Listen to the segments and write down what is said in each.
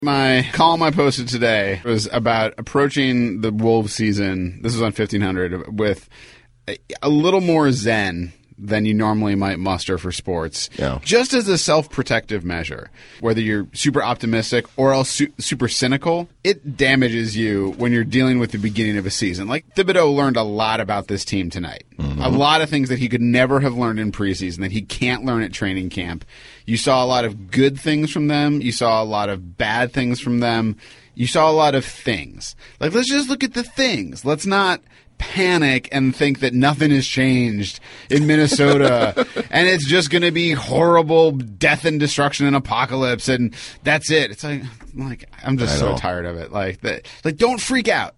My column I posted today was about approaching the Wolves season. This was on 1500 with a little more zen than you normally might muster for sports. Yeah. Just as a self-protective measure. Whether you're super optimistic or else super cynical, it damages you when you're dealing with the beginning of a season. Like, Thibodeau learned a lot about this team tonight. Mm-hmm. A lot of things that he could never have learned in preseason that he can't learn at training camp. You saw a lot of good things from them. You saw a lot of bad things from them. You saw a lot of things. Like, let's just look at the things. Let's not panic and think that nothing has changed in Minnesota and it's just going to be horrible death and destruction and apocalypse and that's it. It's like I'm just so tired of it. Like, don't freak out.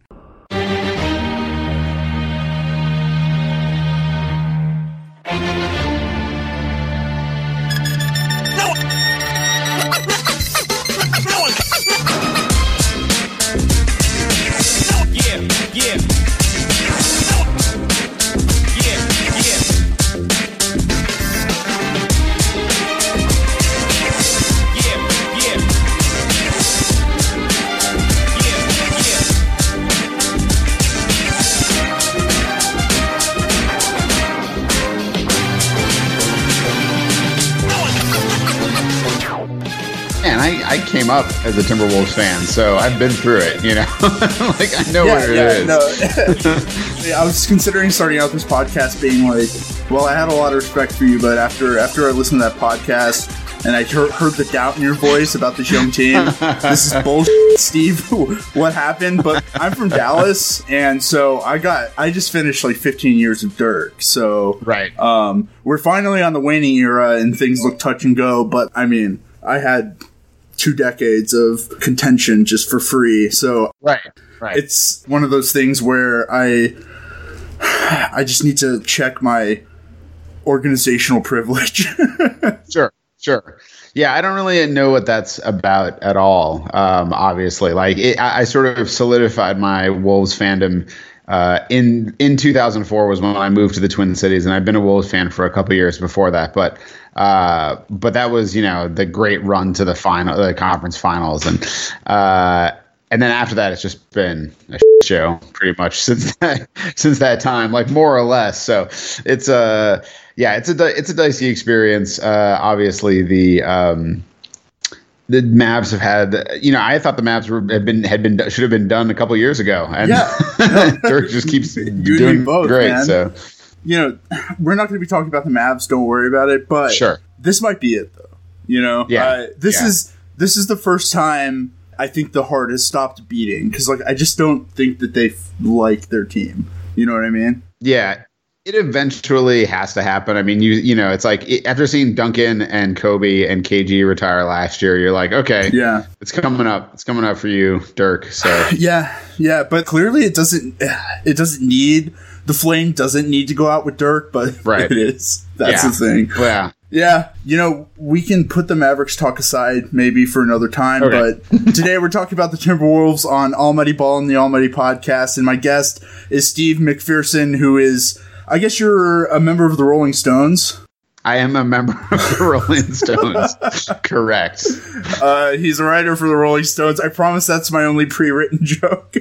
I came up as a Timberwolves fan, so I've been through it, you know? Like, I know what it is. No. I was considering starting out this podcast being like, well, I had a lot of respect for you, but after I listened to that podcast and I heard the doubt in your voice about this young team, this is bullshit, Steve. What happened? But I'm from Dallas, and so I just finished like 15 years of Dirk. So right. We're finally on the waning era, and things look touch and go. But I mean, I had 2 decades of contention just for free. So right. It's one of those things where I just need to check my organizational privilege. Sure. Yeah, I don't really know what that's about at all. Obviously, like I sort of solidified my Wolves fandom in 2004 was when I moved to the Twin Cities, and I've been a Wolves fan for a couple years before that. But that was, you know, the great run to the conference finals, and then after that, it's just been a show pretty much since that time, like more or less. So it's a dicey experience. Obviously, the Mavs have had, you know, I thought the Mavs should have been done a couple years ago, and Dirk just keeps doing both, great. Man. So, you know, we're not going to be talking about the Mavs. Don't worry about it. But sure, this might be it, though. You know, this is the first time I think the heart has stopped beating, because like I just don't think that they like their team. You know what I mean? Yeah. It eventually has to happen. I mean, you know, it's like after seeing Duncan and Kobe and KG retire last year, you're like, okay, yeah, it's coming up. It's coming up for you, Dirk. So yeah. But clearly, it doesn't need, the flame doesn't need to go out with Dirk, but it is. That's the thing. Yeah. You know, we can put the Mavericks talk aside maybe for another time, but today we're talking about the Timberwolves on Almighty Ball and the Almighty Podcast, and my guest is Steve McPherson, who is, I guess you're a member of the Rolling Stones. I am a member of the Rolling Stones. Correct. He's a writer for the Rolling Stones. I promise that's my only pre-written joke.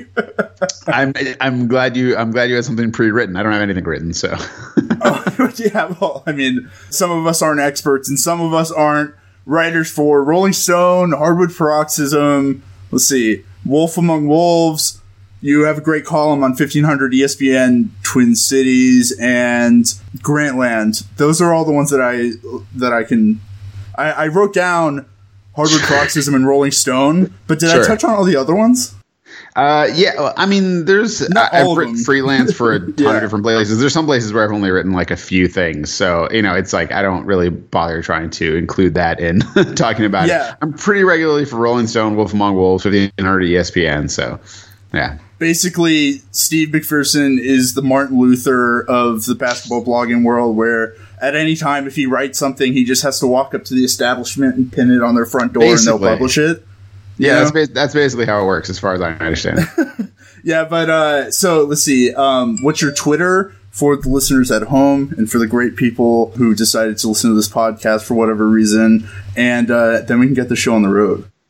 I'm glad you had something pre-written. I don't have anything written, so. Yeah, well, I mean, some of us aren't experts, and some of us aren't writers for Rolling Stone, Hardwood Paroxysm. Let's see, Wolf Among Wolves. You have a great column on 1500 ESPN, Twin Cities, and Grantland. Those are all the ones that I can. I wrote down Hardwood Paroxysm and Rolling Stone, but did I touch on all the other ones? Yeah, well, I mean, I've written freelance for a ton of different places. There's some places where I've only written like a few things, so you know, it's like I don't really bother trying to include that in talking about it. I'm pretty regularly for Rolling Stone, Wolf Among Wolves, 1500 ESPN, so yeah. Basically, Steve McPherson is the Martin Luther of the basketball blogging world, where at any time, if he writes something, he just has to walk up to the establishment and pin it on their front door, and they'll publish it. Yeah, that's basically how it works, as far as I understand. Yeah, but so let's see. What's your Twitter for the listeners at home and for the great people who decided to listen to this podcast for whatever reason? And then we can get the show on the road.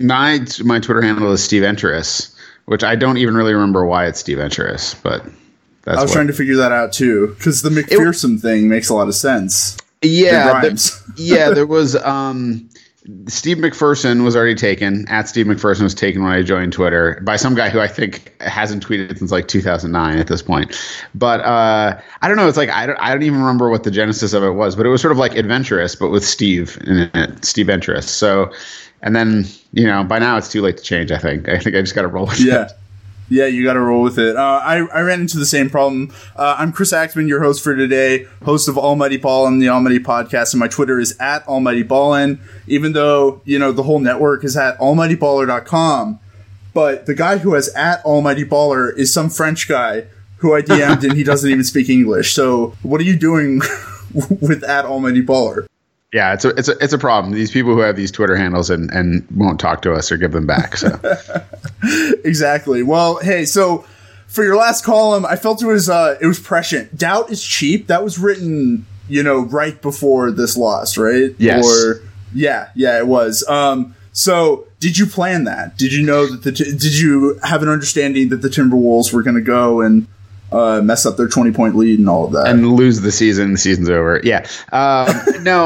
My Twitter handle is Steve Enteris, which I don't even really remember why it's Steve Enteris, but that's I was trying to figure that out too, because the McPherson thing makes a lot of sense. Yeah, there was Steve McPherson was already taken. At Steve McPherson was taken when I joined Twitter by some guy who I think hasn't tweeted since like 2009 at this point. But I don't know. It's like I don't even remember what the genesis of it was, but it was sort of like Adventurous, but with Steve in it, Steve Enteris. So, and then by now it's too late to change. I think I just got to roll with it. Yeah, you got to roll with it. I ran into the same problem. I'm Chris Axman, your host for today, host of Almighty Ballin, the Almighty Podcast, and my Twitter is at Almighty Ballin, even though, the whole network is at almightyballer.com. But the guy who has at Almighty Baller is some French guy who I DM'd and he doesn't even speak English. So what are you doing with at Almighty Baller? Yeah, it's a problem. These people who have these Twitter handles and won't talk to us or give them back. So exactly. Well, hey, so for your last column, I felt it was prescient. Doubt is cheap. That was written, right before this loss, right? Yes. Yeah, it was. So did you plan that? Did you know that did you have an understanding that the Timberwolves were going to go and mess up their 20-point lead and all of that, and lose the season? The season's over. Yeah. No,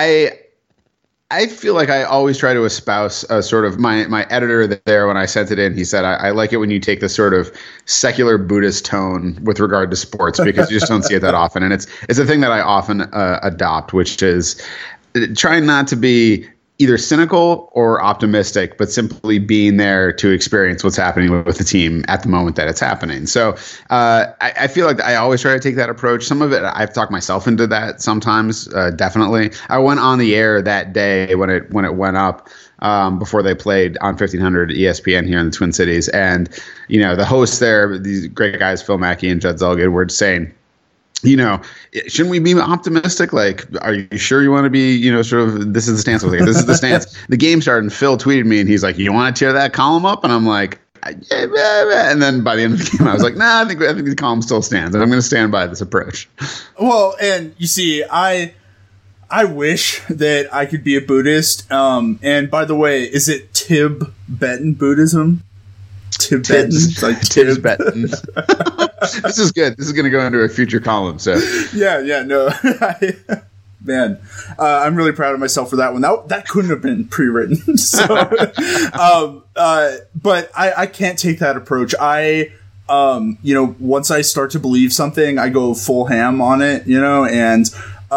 I feel like I always try to espouse sort of my editor there when I sent it in. He said, I like it when you take this sort of secular Buddhist tone with regard to sports, because you just don't see it that often. And it's a thing that I often adopt, which is trying not to be either cynical or optimistic, but simply being there to experience what's happening with the team at the moment that it's happening. So I feel like I always try to take that approach. Some of it I've talked myself into that sometimes, definitely. I went on the air that day when it went up before they played on 1500 ESPN here in the Twin Cities. And, the hosts there, these great guys, Phil Mackey and Judd Zellgood, were saying, shouldn't we be optimistic? Like, are you sure you want to be, sort of, this is the stance. I was like, this is the stance. The game started and Phil tweeted me and he's like, you want to tear that column up? And I'm like, yeah. And then by the end of the game, I was like, nah, I think the column still stands and I'm going to stand by this approach. Well, and you see, I wish that I could be a Buddhist. And by the way, is it Tibetan Buddhism? Tibetan. This is good. This is going to go into a future column. So no, man, I'm really proud of myself for that one. That couldn't have been pre-written. So, but I can't take that approach. Once I start to believe something, I go full ham on it. And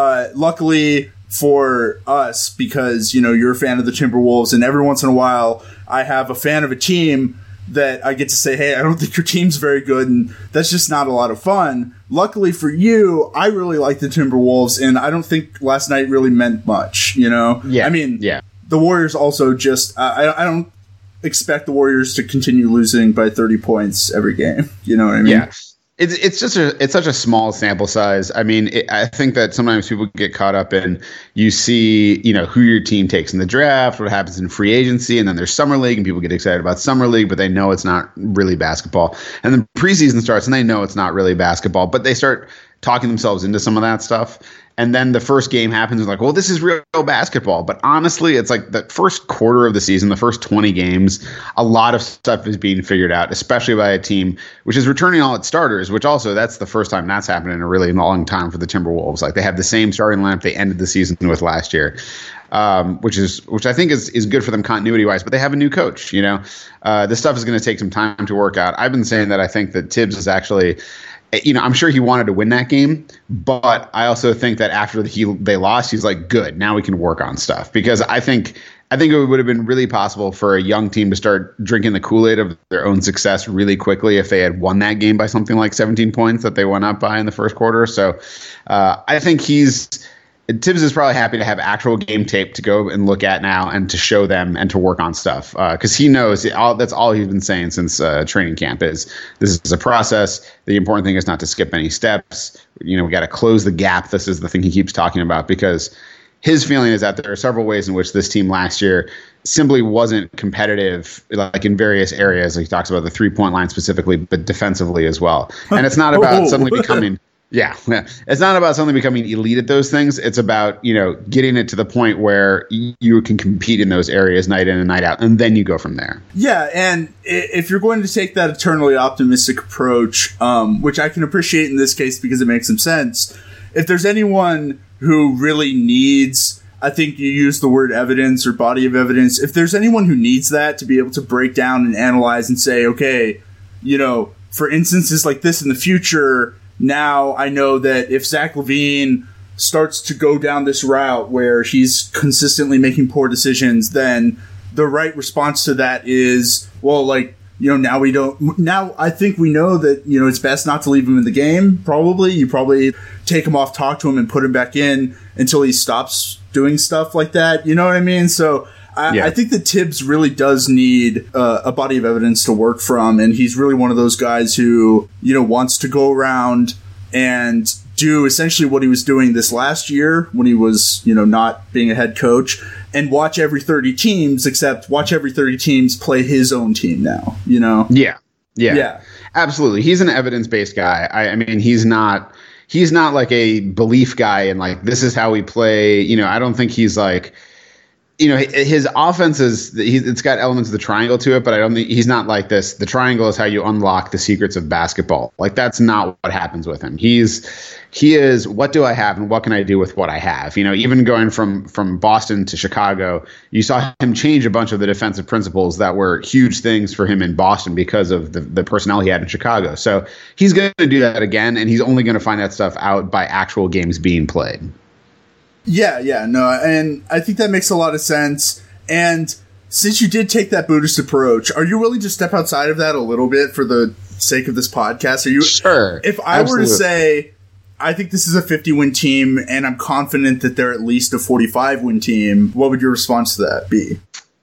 luckily for us, because you're a fan of the Timberwolves, and every once in a while I have a fan of a team that I get to say, hey, I don't think your team's very good, and that's just not a lot of fun. Luckily for you, I really like the Timberwolves, and I don't think last night really meant much, Yeah. I mean, the Warriors also just, I don't expect the Warriors to continue losing by 30 points every game. You know what I mean? Yeah. It's such a small sample size. I mean, I think that sometimes people get caught up in, you see, who your team takes in the draft, what happens in free agency, and then there's summer league, and people get excited about summer league, but they know it's not really basketball. And then preseason starts, and they know it's not really basketball, but they start talking themselves into some of that stuff. And then the first game happens, and like, well, this is real basketball. But honestly, it's like the first quarter of the season, the first 20 games, a lot of stuff is being figured out, especially by a team which is returning all its starters, which also that's the first time that's happened in a really long time for the Timberwolves. Like, they have the same starting lineup they ended the season with last year, which I think is good for them continuity wise. But they have a new coach. This stuff is going to take some time to work out. I've been saying that I think that Tibbs is actually, I'm sure he wanted to win that game, but I also think that after they lost, he's like, good, now we can work on stuff. Because I think it would have been really possible for a young team to start drinking the Kool-Aid of their own success really quickly if they had won that game by something like 17 points that they went up by in the first quarter. So I think Tibbs is probably happy to have actual game tape to go and look at now and to show them and to work on stuff, because he knows that's all he's been saying since training camp is this is a process. The important thing is not to skip any steps. We got to close the gap. This is the thing he keeps talking about, because his feeling is that there are several ways in which this team last year simply wasn't competitive, like in various areas. Like he talks about the 3-point line specifically, but defensively as well. And it's not about suddenly becoming Yeah. It's not about suddenly becoming elite at those things. It's about, getting it to the point where you can compete in those areas night in and night out, and then you go from there. Yeah, and if you're going to take that eternally optimistic approach, which I can appreciate in this case because it makes some sense, if there's anyone who really needs, I think you use the word evidence or body of evidence, if there's anyone who needs that to be able to break down and analyze and say, okay, for instances like this in the future, now I know that if Zach LaVine starts to go down this route where he's consistently making poor decisions, then the right response to that is, well, now I think we know that, it's best not to leave him in the game. You probably take him off, talk to him, and put him back in until he stops doing stuff like that. You know what I mean? So I think that Tibbs really does need a body of evidence to work from, and he's really one of those guys who, wants to go around and do essentially what he was doing this last year when he was, not being a head coach, and watch every 30 teams, except watch every 30 teams play his own team now, Yeah. Absolutely. He's an evidence-based guy. I mean, he's not like a belief guy and like, this is how we play. I don't think he's like, his offense it's got elements of the triangle to it, but I don't think he's not like this. The triangle is how you unlock the secrets of basketball. Like, that's not what happens with him. He is, what do I have and what can I do with what I have? Even going from Boston to Chicago, you saw him change a bunch of the defensive principles that were huge things for him in Boston because of the personnel he had in Chicago. So he's going to do that again, and he's only going to find that stuff out by actual games being played. Yeah, no, and I think that makes a lot of sense. And since you did take that Buddhist approach, are you willing to step outside of that a little bit for the sake of this podcast? Are you sure? If I were to say, I think this is a 50-win team, and I'm confident that they're at least a 45-win team, what would your response to that be?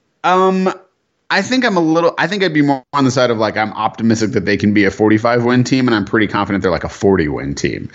I think I'd be more on the side of like, I'm optimistic that they can be a 45-win team, and I'm pretty confident they're like a 40-win team.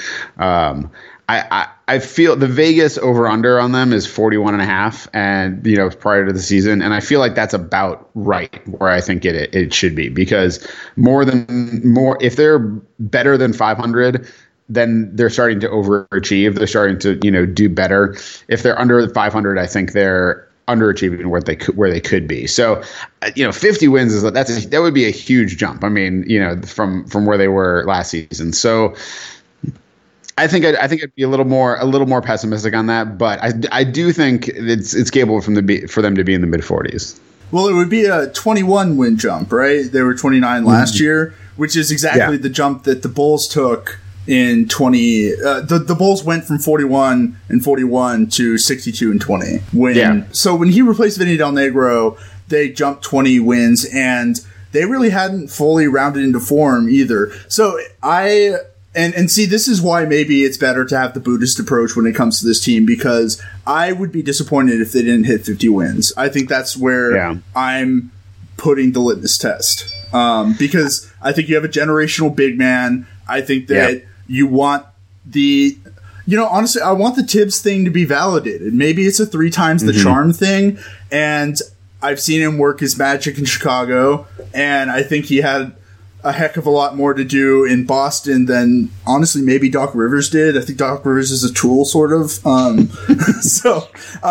I feel the Vegas over-under on them is 41.5, and prior to the season, and I feel like that's about right where I think it should be, because if they're better than 500, then they're starting to overachieve. They're starting to do better. If they're under 500, I think they're underachieving where they could be. So 50 wins that would be a huge jump. I mean, from where they were last season. So I think I'd be a little more pessimistic on that, but I do think it's capable for them to be in the mid 40s. Well, it would be a 21 win jump, right? They were 29 last year, which is exactly the jump that the Bulls took in 20. The Bulls went from 41 and 41 to 62 and 20. So when he replaced Vinny Del Negro, they jumped 20 wins, and they really hadn't fully rounded into form either. So And see, this is why maybe it's better to have the Buddhist approach when it comes to this team, because I would be disappointed if they didn't hit 50 wins. I think that's where I'm putting the litmus test, because I think you have a generational big man. I think that you want honestly, I want the Tibbs thing to be validated. Maybe it's a 3 times the charm thing, and I've seen him work his magic in Chicago, and I think he had a heck of a lot more to do in Boston than, honestly, maybe Doc Rivers did. I think Doc Rivers is a tool, sort of. So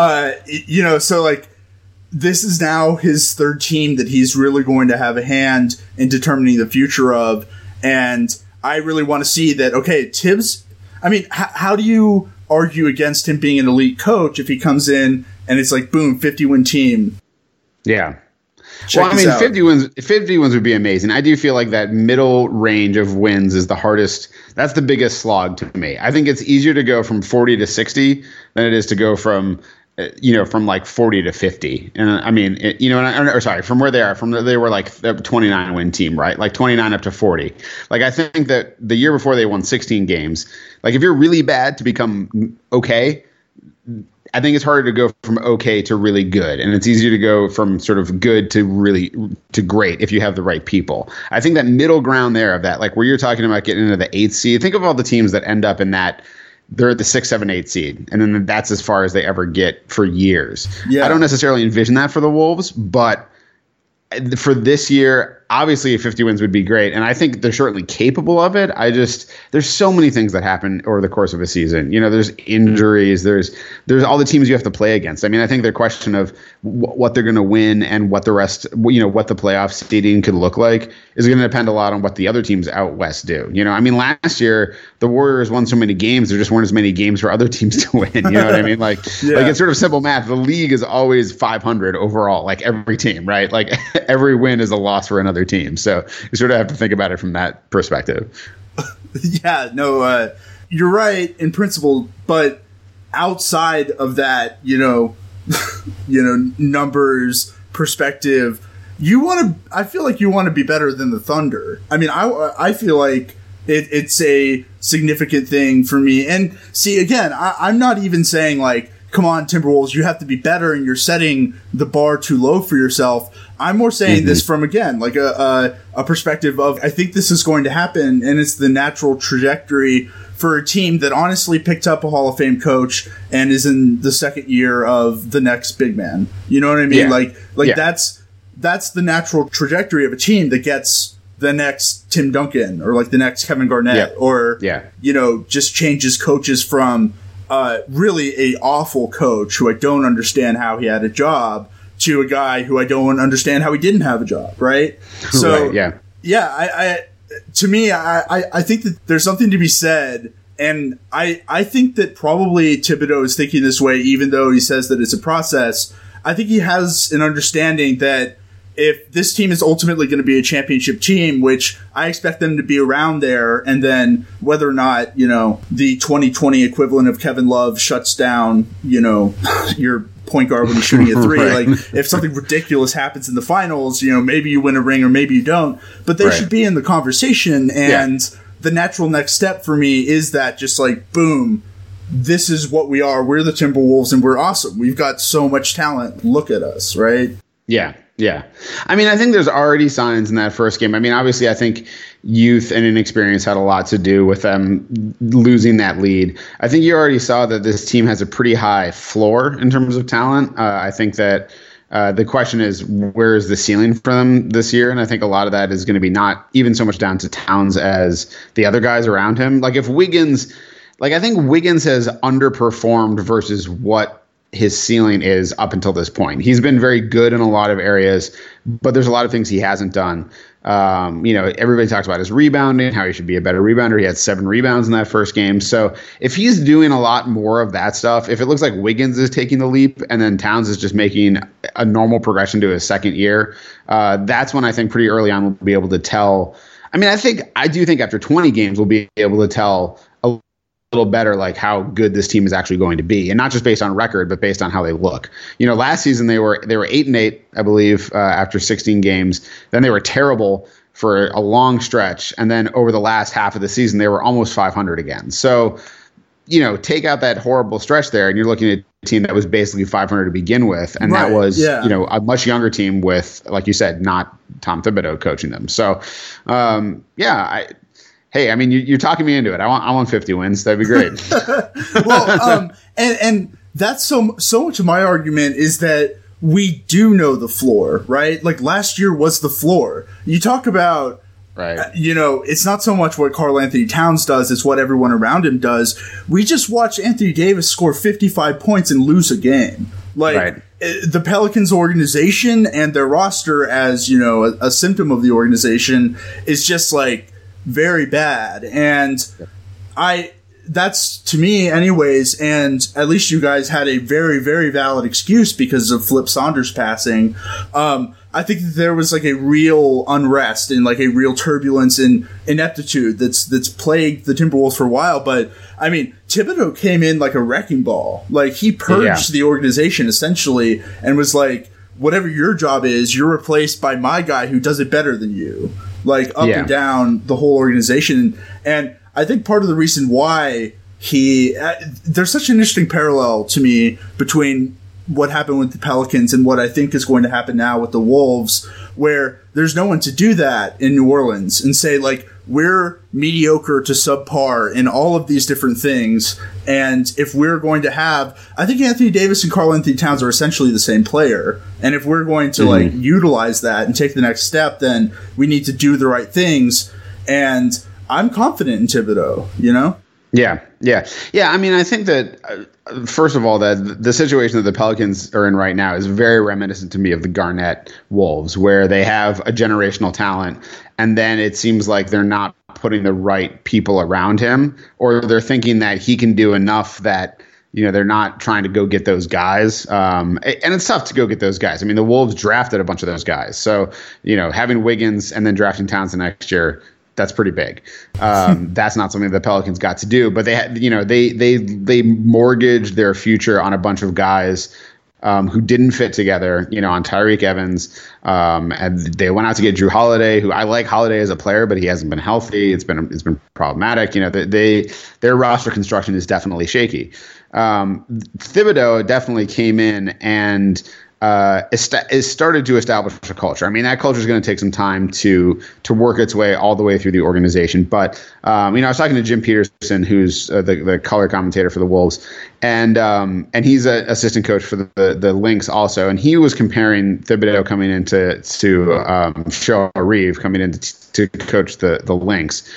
this is now his third team that he's really going to have a hand in determining the future of. And I really want to see that, okay, Tibbs, I mean, how do you argue against him being an elite coach if he comes in and it's like, boom, 50-win team? Yeah. 50 wins would be amazing. I do feel like that middle range of wins is the hardest. That's the biggest slog to me. I think it's easier to go from 40 to 60 than it is to go from like 40 to 50. And I mean, from where they are, they were like a 29 win team, right? Like 29 up to 40. Like, I think that the year before they won 16 games. Like, if you're really bad to become okay, I think it's harder to go from okay to really good, and it's easier to go from sort of good to great if you have the right people. I think that middle ground there of that, like where you're talking about getting into the 8th seed, think of all the teams that end up in that. They're at the 6, 7, 8 seed, and then that's as far as they ever get for years. Yeah. I don't necessarily envision that for the Wolves, but for this year, obviously 50 wins would be great, and I think they're certainly capable of it. There's so many things that happen over the course of a season. There's injuries, there's all the teams you have to play against. I mean, I think the question of what they're going to win and what the rest, what the playoff seeding could look like is going to depend a lot on what the other teams out west do. I mean, last year the Warriors won so many games, there just weren't as many games for other teams to win. You know what I mean? Like it's sort of simple math. The league is always 500 overall, like every team, right? Like every win is a loss for another team. So you sort of have to think about it from that perspective. Yeah, no, you're right in principle, but outside of that, numbers perspective, I feel like you want to be better than the Thunder. I mean, I feel like it's a significant thing for me. And see, again, I'm not even saying like, come on, Timberwolves, you have to be better and you're setting the bar too low for yourself. I'm more saying this from, again, like a perspective of, I think this is going to happen, and it's the natural trajectory for a team that honestly picked up a Hall of Fame coach and is in the second year of the next big man. You know what I mean? Yeah. That's the natural trajectory of a team that gets the next Tim Duncan or like the next Kevin Garnett or, just changes coaches from really a awful coach who I don't understand how he had a job to a guy who I don't understand how he didn't have a job. Right. So, to me, I think that there's something to be said. And I think that probably Thibodeau is thinking this way, even though he says that it's a process. I think he has an understanding that if this team is ultimately going to be a championship team, which I expect them to be around there, and then whether or not, the 2020 equivalent of Kevin Love shuts down, your point guard when he's shooting a three. Right. Like, if something ridiculous happens in the finals, maybe you win a ring or maybe you don't. But they should be in the conversation, and the natural next step for me is that just like, boom, this is what we are. We're the Timberwolves, and we're awesome. We've got so much talent. Look at us, right? Yeah. Yeah. I mean, I think there's already signs in that first game. I mean, obviously, I think youth and inexperience had a lot to do with them losing that lead. I think you already saw that this team has a pretty high floor in terms of talent. I think that the question is, where is the ceiling for them this year? And I think a lot of that is going to be not even so much down to Towns as the other guys around him. Like if Wiggins, I think Wiggins has underperformed versus what his ceiling is up until this point. He's been very good in a lot of areas, but there's a lot of things he hasn't done. Everybody talks about his rebounding, how he should be a better rebounder. He had 7 rebounds in that first game. So if he's doing a lot more of that stuff, if it looks like Wiggins is taking the leap and then Towns is just making a normal progression to his second year, that's when I think pretty early on we'll be able to tell. I mean, I do think after 20 games we'll be able to tell a little better like how good this team is actually going to be, and not just based on record but based on how they look. Last season they were 8-8, I believe, after 16 games. Then they were terrible for a long stretch, and then over the last half of the season they were almost 500 again. So take out that horrible stretch there and you're looking at a team that was basically 500 to begin with, and that was a much younger team with, like you said, not Tom Thibodeau coaching them. So hey, I mean, you're talking me into it. I want 50 wins. That'd be great. Well, and that's so much of my argument is that we do know the floor, right? Like last year was the floor. You talk about, it's not so much what Karl Anthony Towns does, it's what everyone around him does. We just watched Anthony Davis score 55 points and lose a game. The Pelicans organization and their roster as, a symptom of the organization is just like, very bad. And that's to me anyways, and at least you guys had a very, very valid excuse because of Flip Saunders passing. I think that there was like a real unrest and like a real turbulence and ineptitude that's plagued the Timberwolves for a while. But I mean, Thibodeau came in like a wrecking ball. Like he purged the organization essentially and was like, whatever your job is, you're replaced by my guy who does it better than you. Like up and down the whole organization. And I think part of the reason why there's such an interesting parallel to me between what happened with the Pelicans and what I think is going to happen now with the Wolves, where there's no one to do that in New Orleans and say, like, we're mediocre to subpar in all of these different things. And if we're going to I think Anthony Davis and Karl Anthony Towns are essentially the same player. And if we're going to like utilize that and take the next step, then we need to do the right things. And I'm confident in Thibodeau, you know? Yeah. I mean, I think that first of all, that the situation that the Pelicans are in right now is very reminiscent to me of the Garnett Wolves, where they have a generational talent, and then it seems like they're not putting the right people around him, or they're thinking that he can do enough that, you know, they're not trying to go get those guys. And it's tough to go get those guys. I mean, the Wolves drafted a bunch of those guys. So, you know, having Wiggins and then drafting Towns the next year, that's pretty big. That's not something the Pelicans got to do, but they had, you know, they mortgaged their future on a bunch of guys who didn't fit together, you know, on Tyreke Evans. And they went out to get Drew Holiday, who I like Holiday as a player, but he hasn't been healthy. It's been problematic. You know, their roster construction is definitely shaky. Thibodeau definitely came in and started to establish a culture. I mean, that culture is going to take some time to work its way all the way through the organization. But you know, I was talking to Jim Peterson, who's the color commentator for the Wolves, and he's an assistant coach for the Lynx also. And he was comparing Thibodeau coming into Cheryl Reeve coming in to coach the Lynx,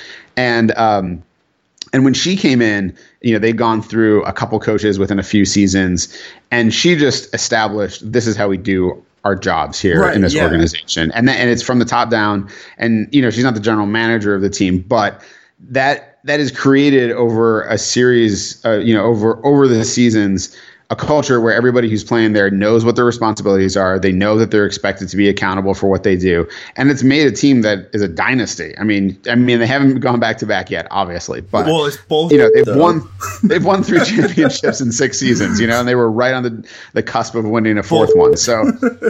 and when she came in, you know, they'd gone through a couple coaches within a few seasons, and she just established, this is how we do our jobs here in this organization. And it's from the top down. And, you know, she's not the general manager of the team, but that is created over a series, you know, over the seasons, a culture where everybody who's playing there knows what their responsibilities are. They know that they're expected to be accountable for what they do. And it's made a team that is a dynasty. I mean, they haven't gone back to back yet, obviously, but it's both, you know, they've won 3 championships in 6 seasons, you know, and they were right on the cusp of winning a 4th one. So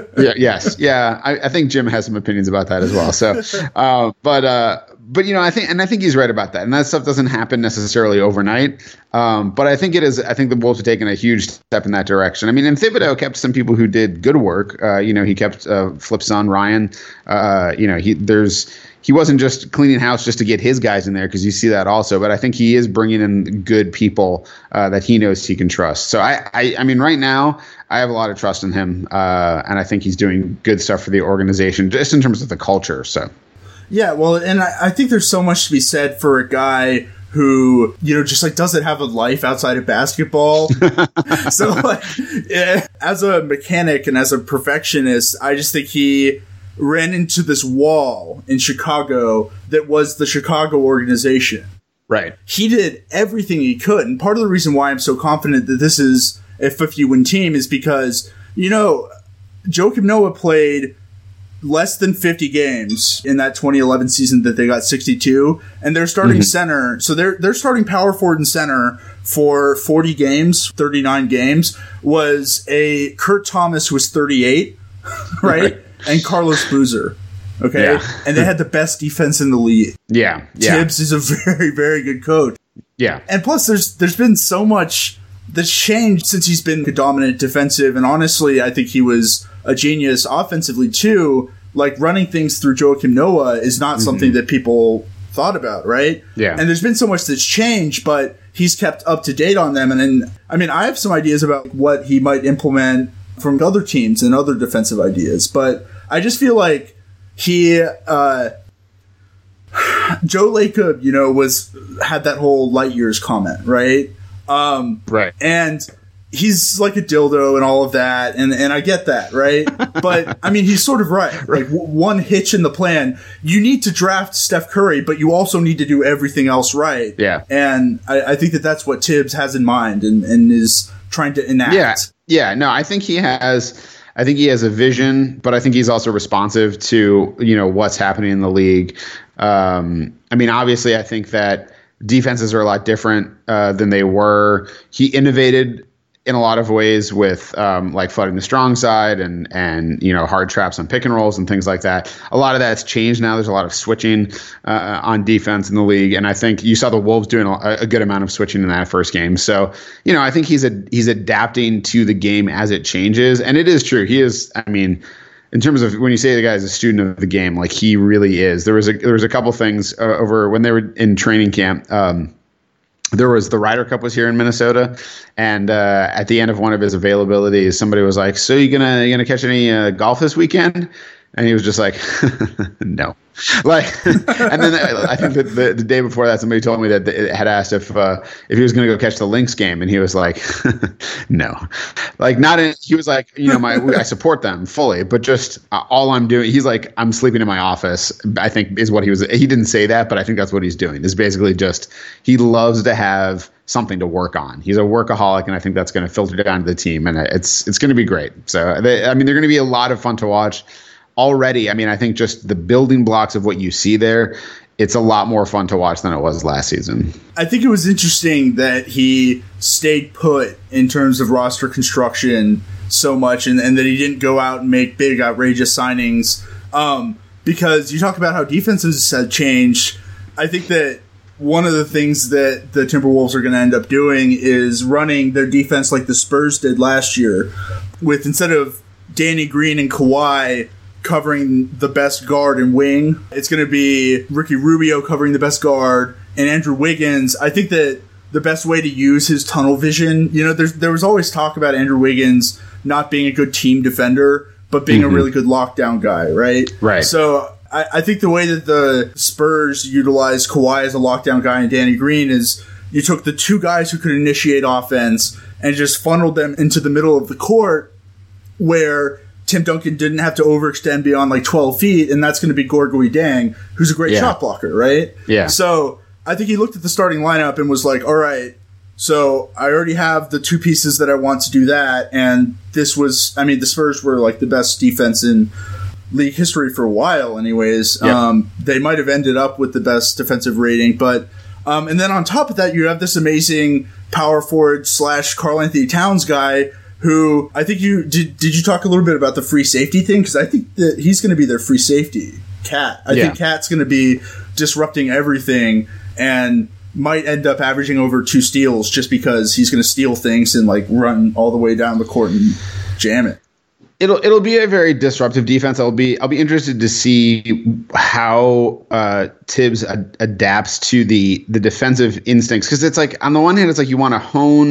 I think Jim has some opinions about that as well. So, but you know, I think he's right about that. And that stuff doesn't happen necessarily overnight. But I think the Wolves have taken a huge step in that direction. I mean, and Thibodeau kept some people who did good work. You know, he kept Flip's son, Ryan. You know, he wasn't just cleaning house just to get his guys in there, because you see that also. But I think he is bringing in good people that he knows he can trust. So I mean, right now, I have a lot of trust in him. And I think he's doing good stuff for the organization, just in terms of the culture. So. Yeah, well, and I think there's so much to be said for a guy who, you know, just like doesn't have a life outside of basketball. So, like, as a mechanic and as a perfectionist, I just think he ran into this wall in Chicago that was the Chicago organization. Right. He did everything he could. And part of the reason why I'm so confident that this is a 50-win team is because, you know, Joakim Noah played less than 50 games in that 2011 season that they got 62, and they're starting center. So they're starting power forward and center for 40 games, 39 games. Was a Kurt Thomas, who was 38, right? And Carlos Boozer. Okay. Yeah. And they had the best defense in the league. Yeah. Tibbs is a very, very good coach. Yeah. And plus there's been so much that's changed since he's been a dominant defensive. And honestly, I think he was a genius offensively too. Like, running things through Joakim Noah is not something that people thought about, right? Yeah. And there's been so much that's changed, but he's kept up to date on them. And then, I mean, I have some ideas about what he might implement from other teams and other defensive ideas, but I just feel like he, Joe Lacob, you know, had that whole light years comment, right? Right. And he's like a dildo and all of that, and I get that, right? But, I mean, he's sort of right. Like, one hitch in the plan, you need to draft Steph Curry, but you also need to do everything else right. Yeah. And I think that that's what Tibbs has in mind and is trying to enact. Yeah. No, I think he has a vision, but I think he's also responsive to, you know, what's happening in the league. I mean, obviously, I think that defenses are a lot different than they were. He innovated in a lot of ways with like flooding the strong side and hard traps on pick and rolls and things like that. A lot of that's changed now. There's a lot of switching on defense in the league, and I think you saw the Wolves doing a good amount of switching in that first game. So I think he's adapting to the game as it changes, and it is true. He is. I mean, in terms of when you say the guy is a student of the game, like he really is. There was a couple things over when they were in training camp. There was the Ryder Cup was here in Minnesota, and at the end of one of his availabilities, somebody was like, "So you gonna catch any golf this weekend?" And he was just like, "No." Like, and then I think that the day before that, somebody told me that it had asked if he was going to go catch the Lynx game, and he was like, "No." Like, not in. He was like, I support them fully, but just all I'm doing. He's like, I'm sleeping in my office. I think is what he was. He didn't say that, but I think that's what he's doing. Is basically just he loves to have something to work on. He's a workaholic, and I think that's going to filter down to the team, and it's going to be great. So they're going to be a lot of fun to watch. Already, I mean, I think just the building blocks of what you see there, it's a lot more fun to watch than it was last season. I think it was interesting that he stayed put in terms of roster construction so much and that he didn't go out and make big, outrageous signings. Because you talk about how defenses have changed. I think that one of the things that the Timberwolves are going to end up doing is running their defense like the Spurs did last year, with instead of Danny Green and Kawhi covering the best guard and wing, it's going to be Ricky Rubio covering the best guard and Andrew Wiggins. I think that the best way to use his tunnel vision, there was always talk about Andrew Wiggins not being a good team defender, but being a really good lockdown guy, right? Right. So I think the way that the Spurs utilized Kawhi as a lockdown guy and Danny Green is you took the two guys who could initiate offense and just funneled them into the middle of the court where Tim Duncan didn't have to overextend beyond like 12 feet, and that's going to be Gorgui Deng, who's a great shot blocker, right? Yeah. So I think he looked at the starting lineup and was like, all right, so I already have the two pieces that I want to do that, and the Spurs were like the best defense in league history for a while anyways. Yep. They might have ended up with the best defensive rating, but and then on top of that, you have this amazing power forward / Karl-Anthony Towns guy who I think did you talk a little bit about the free safety thing? Because I think that he's going to be their free safety. I think Cat's going to be disrupting everything and might end up averaging over 2 steals just because he's going to steal things and like run all the way down the court and jam it. It'll be a very disruptive defense. I'll be interested to see how Tibbs adapts to the defensive instincts, because it's like on the one hand it's like you want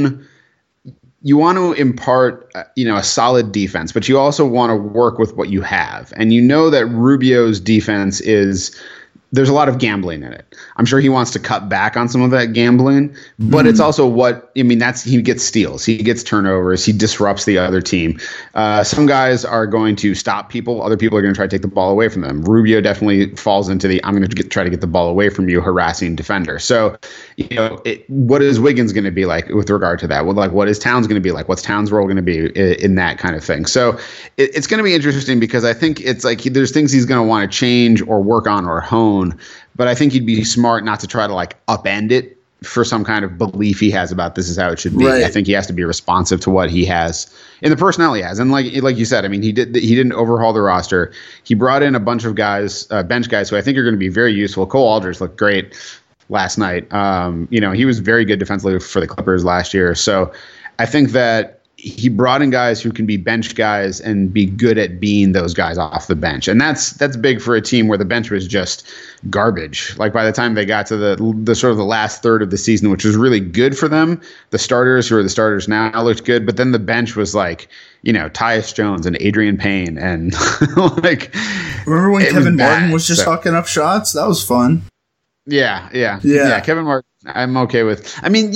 to impart a solid defense, but you also want to work with what you have, and that Rubio's defense there's a lot of gambling in it. I'm sure he wants to cut back on some of that gambling, but it's also he gets steals, he gets turnovers, he disrupts the other team. Some guys are going to stop people. Other people are going to try to take the ball away from them. Rubio definitely falls into I'm going to try to get the ball away from you, harassing defender. So, what is Wiggins going to be like with regard to that? What is Towns going to be like? What's Towns' role going to be in that kind of thing? So it's going to be interesting because I think it's like there's things he's going to want to change or work on or hone. But I think he'd be smart not to try to upend it for some kind of belief he has about this is how it should be. Right. I think he has to be responsive to what he has and the personnel he has. And like you said, I mean, he didn't overhaul the roster. He brought in a bunch of guys, bench guys who I think are going to be very useful. Cole Alders looked great last night. He was very good defensively for the Clippers last year. So I think that he brought in guys who can be bench guys and be good at being those guys off the bench. And that's big for a team where the bench was just garbage. Like by the time they got to the sort of the last third of the season, which was really good for them, the starters who are the starters now looked good, but then the bench was like, Tyus Jones and Adrian Payne and remember when Kevin Martin was just hucking up shots? That was fun. Yeah. Kevin Martin, I'm okay with. I mean,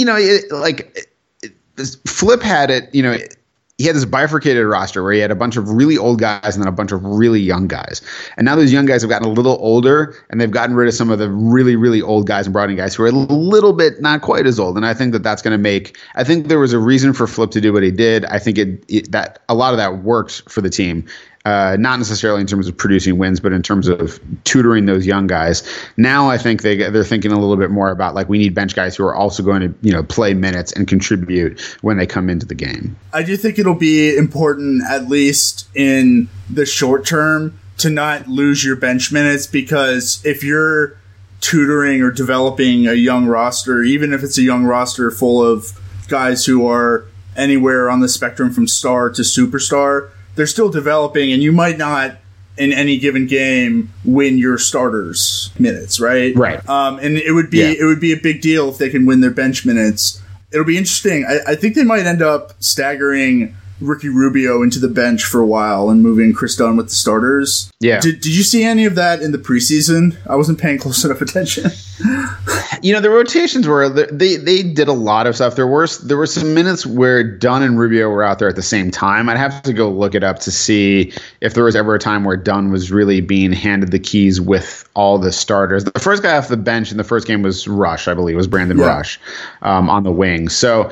Flip had it, he had this bifurcated roster where he had a bunch of really old guys and then a bunch of really young guys. And now those young guys have gotten a little older and they've gotten rid of some of the really, really old guys and brought in guys who are a little bit not quite as old. And I think that's going to I think there was a reason for Flip to do what he did. I think that a lot of that worked for the team. not necessarily in terms of producing wins, but in terms of tutoring those young guys. Now I think they're thinking a little bit more about like we need bench guys who are also going to play minutes and contribute when they come into the game. I do think it'll be important, at least in the short term, to not lose your bench minutes, because if you're tutoring or developing a young roster, even if it's a young roster full of guys who are anywhere on the spectrum from star to superstar, they're still developing, and you might not in any given game win your starters minutes, right? Right. And it would be a big deal if they can win their bench minutes. It'll be interesting. I think they might end up staggering Ricky Rubio into the bench for a while and moving Chris Dunn with the starters. Yeah. Did you see any of that in the preseason? I wasn't paying close enough attention. The rotations were they did a lot of stuff. There were some minutes where Dunn and Rubio were out there at the same time. I'd have to go look it up to see if there was ever a time where Dunn was really being handed the keys with all the starters. The first guy off the bench in the first game was Rush, I believe, was Brandon Rush on the wing. So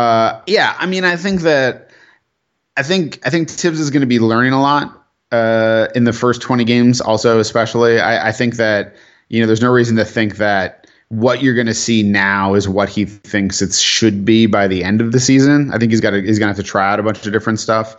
I think Tibbs is going to be learning a lot in the first 20 games also, especially. I think that, there's no reason to think that what you're going to see now is what he thinks it should be by the end of the season. I think he's going to have to try out a bunch of different stuff.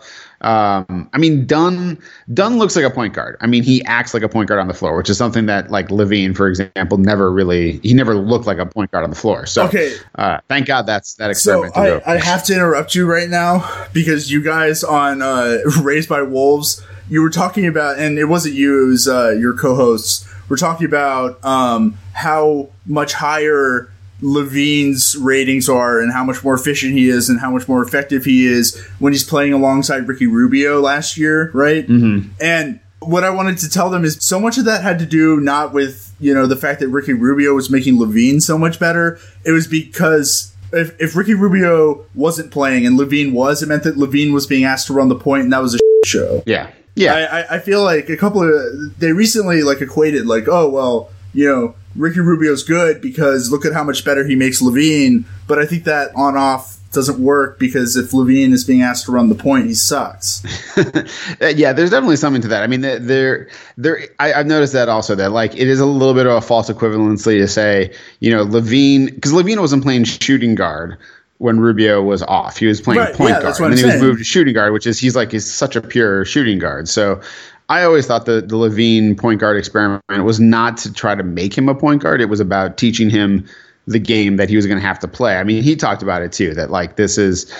Dunn looks like a point guard. He acts like a point guard on the floor, which is something that like LaVine, for example, never looked like a point guard on the floor. So thank God that experiment. So I have to interrupt you right now because you guys on Raised by Wolves, you were talking about, and it wasn't you, it was your co-hosts, were talking about how much higher LaVine's ratings are and how much more efficient he is and how much more effective he is when he's playing alongside Ricky Rubio last year, right? Mm-hmm. And what I wanted to tell them is so much of that had to do not with, the fact that Ricky Rubio was making LaVine so much better. It was because if Ricky Rubio wasn't playing and LaVine was, it meant that LaVine was being asked to run the point, and that was a show. Yeah. I feel like they recently like equated like, oh, well, Ricky Rubio's good because look at how much better he makes LaVine. But I think that on-off doesn't work because if LaVine is being asked to run the point, he sucks. Yeah, there's definitely something to that. I've noticed that also, that like it is a little bit of a false equivalency to say, LaVine, because LaVine wasn't playing shooting guard when Rubio was off. He was playing point guard. And then he was moved to shooting guard, which is he's such a pure shooting guard. So I always thought the LaVine point guard experiment was not to try to make him a point guard. It was about teaching him the game that he was going to have to play. He talked about it too, that like this is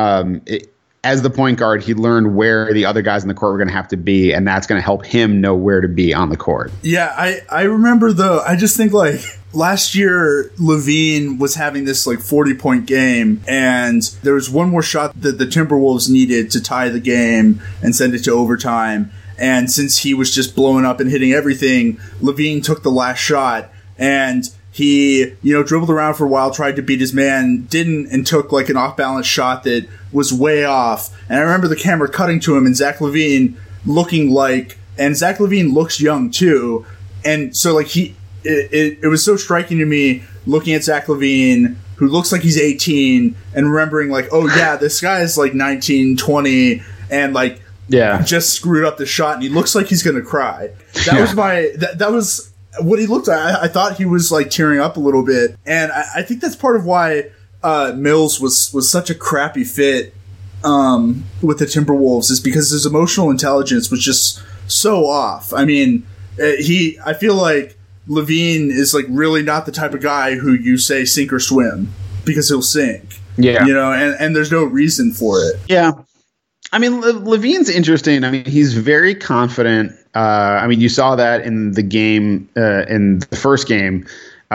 as the point guard, he learned where the other guys in the court were going to have to be, and that's going to help him know where to be on the court. Yeah, I remember I just think like last year LaVine was having this like 40-point game, and there was one more shot that the Timberwolves needed to tie the game and send it to overtime. And since he was just blowing up and hitting everything, LaVine took the last shot, and he, dribbled around for a while, tried to beat his man, didn't, and took like an off-balance shot that was way off. And I remember the camera cutting to him and Zach LaVine and Zach LaVine looks young too. And so like it was so striking to me looking at Zach LaVine, who looks like he's 18, and remembering like, oh yeah, this guy is like 19, 20, and like, just screwed up the shot, and he looks like he's gonna cry. That was what he looked like. I thought he was like tearing up a little bit, and I think that's part of why Mills was such a crappy fit with the Timberwolves, is because his emotional intelligence was just so off. I feel like LaVine is like really not the type of guy who you say sink or swim, because he'll sink. Yeah, and there's no reason for it. Yeah. LaVine's interesting. He's very confident. You saw that in the game, in the first game,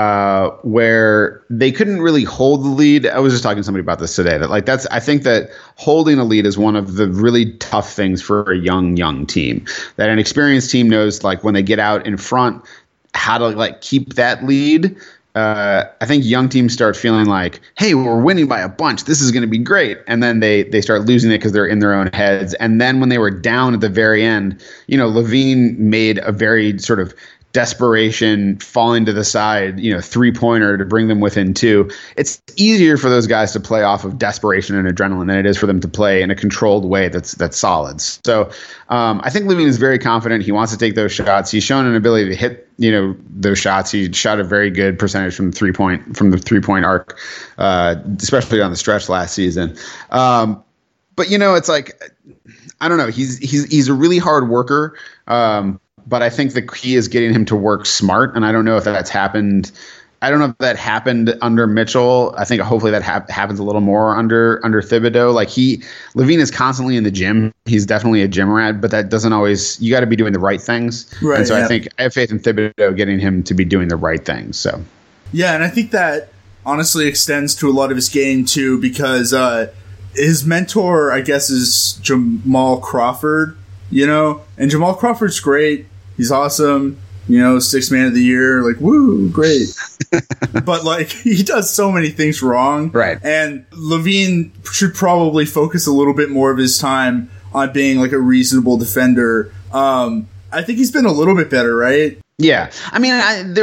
where they couldn't really hold the lead. I was just talking to somebody about this today. I think that holding a lead is one of the really tough things for a young team. That an experienced team knows, like, when they get out in front, how to like keep that lead. I think young teams start feeling like, hey, we're winning by a bunch, this is going to be great. And then they start losing it because they're in their own heads. And then when they were down at the very end, LaVine made a very sort of desperation, falling to the side, 3-pointer to bring them within 2. It's easier for those guys to play off of desperation and adrenaline than it is for them to play in a controlled way that's solid. So I think LaVine is very confident. He wants to take those shots. He's shown an ability to hit those shots. He shot a very good percentage from the 3-point arc, especially on the stretch last season. But it's like, I don't know. He's a really hard worker. But I think the key is getting him to work smart, and I don't know if that's happened. I don't know if that happened under Mitchell. I think hopefully that happens a little more under Thibodeau. Like LaVine is constantly in the gym. He's definitely a gym rat, but that doesn't always. You got to be doing the right things. Right. And so I think I have faith in Thibodeau getting him to be doing the right things. So. Yeah, and I think that honestly extends to a lot of his game too, because his mentor, I guess, is Jamal Crawford. And Jamal Crawford's great. He's awesome, 6th man of the year, like, woo, great. But, like, he does so many things wrong. Right. And LaVine should probably focus a little bit more of his time on being, like, a reasonable defender. I think he's been a little bit better, right? Yeah. I mean,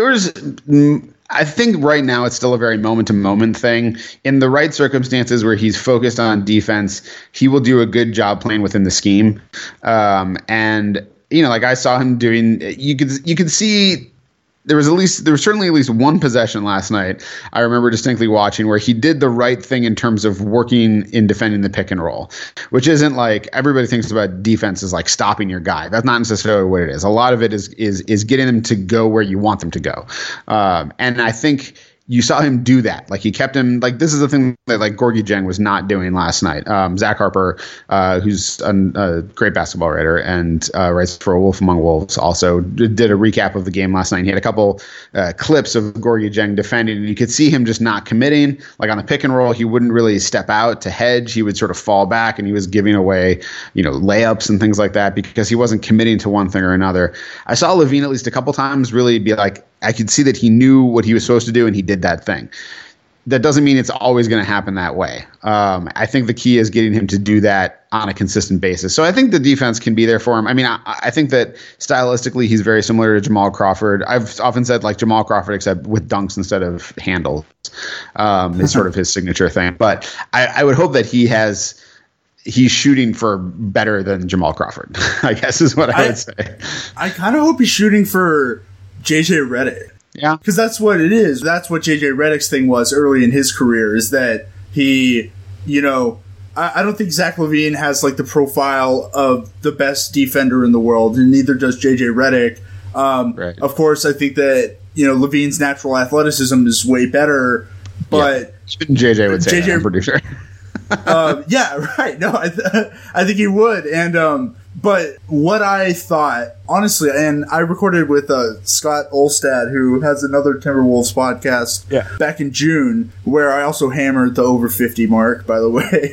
I think right now it's still a very moment-to-moment thing. In the right circumstances where he's focused on defense, he will do a good job playing within the scheme. And like I saw him doing, you could see there was certainly at least one possession last night I remember distinctly watching where he did the right thing in terms of working in defending the pick and roll, which isn't like everybody thinks about defense as like stopping your guy. That's not necessarily what it is. A lot of it is getting them to go where you want them to go. And I think you saw him do that. Like he kept him, like this is the thing that like Gorgui Dieng was not doing last night. Zach Harper, who's a great basketball writer and writes for Wolf Among Wolves, also did a recap of the game last night. And he had a couple clips of Gorgui Dieng defending, and you could see him just not committing. Like on the pick and roll, he wouldn't really step out to hedge. He would sort of fall back, and he was giving away, layups and things like that because he wasn't committing to one thing or another. I saw LaVine at least a couple times really be like, I could see that he knew what he was supposed to do and he did that thing. That doesn't mean it's always going to happen that way. I think the key is getting him to do that on a consistent basis. So I think the defense can be there for him. I mean, I think that stylistically he's very similar to Jamal Crawford. I've often said like Jamal Crawford except with dunks instead of handles. Is sort of his signature thing. But I would hope that he's shooting for better than Jamal Crawford, I guess is what I would say. I kind of hope he's shooting for JJ Redick. Yeah. Because that's what it is. That's what JJ Redick's thing was early in his career, is that he, I don't think Zach LaVine has like the profile of the best defender in the world, and neither does JJ Redick. Right. Of course, I think that, LaVine's natural athleticism is way better, but JJ would say that, I'm pretty sure. Yeah, right. No, I think he would. And, but what I thought, honestly, and I recorded with Scott Olstad, who has another Timberwolves podcast back in June, where I also hammered the over 50 mark, by the way.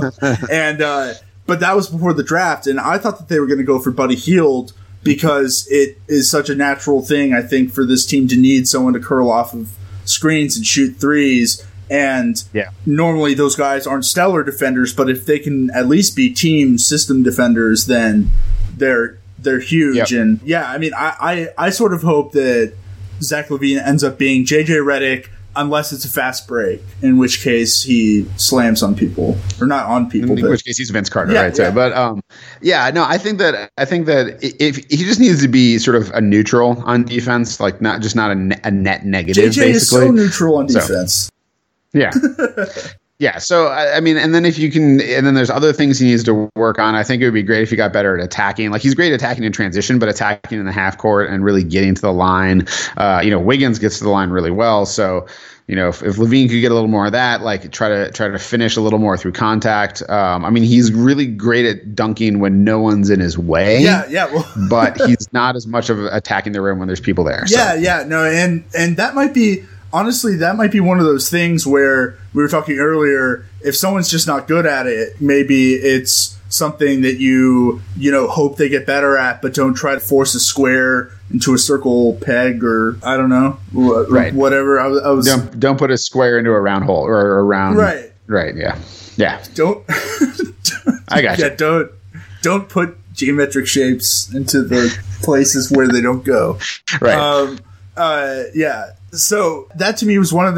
But that was before the draft, and I thought that they were going to go for Buddy Hield because it is such a natural thing, I think, for this team to need someone to curl off of screens and shoot threes. And normally those guys aren't stellar defenders, but if they can at least be team system defenders, then they're huge. Yep. And I mean, I sort of hope that Zach LaVine ends up being JJ Redick, unless it's a fast break, in which case he slams on people, or not on people. In which case he's Vince Carter, right? Yeah. So, but I think that if he just needs to be sort of a neutral on defense, like not a net negative. JJ basically is so neutral on defense. So. Yeah. Yeah. So, I mean, and then and then there's other things he needs to work on. I think it would be great if he got better at attacking. Like he's great at attacking in transition, but attacking in the half court and really getting to the line. Wiggins gets to the line really well. So, if LaVine could get a little more of that, like try to finish a little more through contact. I mean, he's really great at dunking when no one's in his way. Yeah. Well, but he's not as much of attacking the rim when there's people there. Yeah. No, and that might be. Honestly, that might be one of those things where we were talking earlier, if someone's just not good at it, maybe it's something that you hope they get better at, but don't try to force a square into a circle peg, or I don't know, whatever. I was don't put a square into a round hole or a round. Right. Yeah. Don't. I got you. Don't put geometric shapes into the places where they don't go. Right. Yeah. So that to me was one of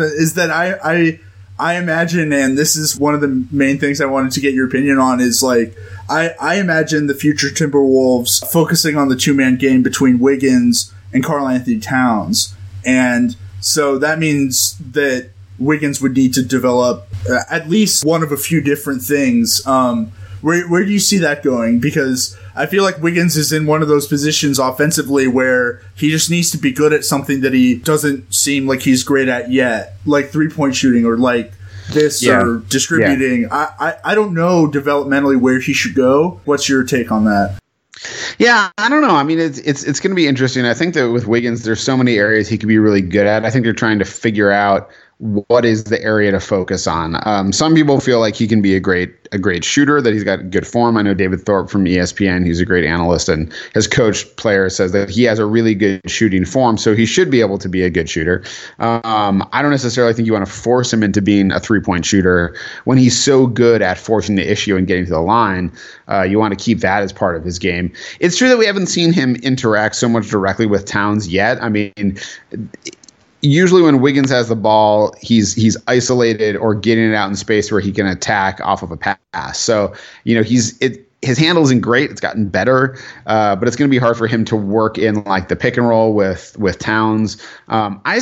I imagine, and this is one of the main things I wanted to get your opinion on, is like, I imagine the future Timberwolves focusing on the two-man game between Wiggins and Karl-Anthony Towns. And so that means that Wiggins would need to develop at least one of a few different things. Where do you see that going? Because I feel like Wiggins is in one of those positions offensively where he just needs to be good at something that he doesn't seem like he's great at yet, like three-point shooting or like this or distributing. Yeah. I don't know developmentally where he should go. What's your take on that? Yeah, I don't know. I mean, it's going to be interesting. I think that with Wiggins, there's so many areas he could be really good at. I think they're trying to figure out what is the area to focus on. Some people feel like he can be a great shooter, that he's got good form. I know David Thorpe from ESPN, who's a great analyst and has coached players, says that he has a really good shooting form, so he should be able to be a good shooter. I don't necessarily think you want to force him into being a three-point shooter when he's so good at forcing the issue and getting to the line. You want to keep that as part of his game. It's true that we haven't seen him interact so much directly with Towns yet. I mean, usually when Wiggins has the ball, he's isolated or getting it out in space where he can attack off of a pass. So, his handle isn't great. It's gotten better, but it's going to be hard for him to work in like the pick and roll with Towns. I